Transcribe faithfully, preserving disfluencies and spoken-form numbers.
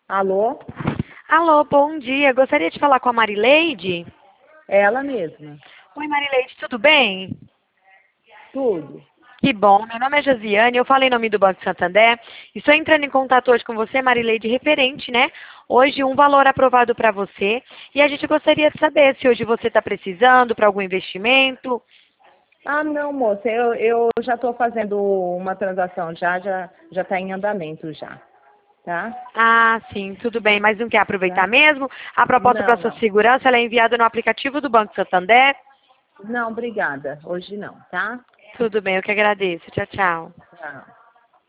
Alô? Alô, bom dia. Gostaria de falar com a Marileide. Ela mesma. Oi, Marileide, tudo bem? Tudo. Que bom. Meu nome é Josiane, eu falei em nome do Banco Santander. Estou entrando em contato hoje com você, Marileide, referente, né? Hoje um valor aprovado para você. E a gente gostaria de saber se hoje você está precisando para algum investimento. Ah, não, moça, eu, eu já estou fazendo uma transação já, já já está em andamento já, tá? Ah, sim, tudo bem. Mas não quer aproveitar Tá? mesmo? A proposta para Não, sua não. segurança ela é enviada no aplicativo do Banco Santander. Não, obrigada. Hoje não, tá? Tudo bem, eu que agradeço. Tchau, tchau. Tchau.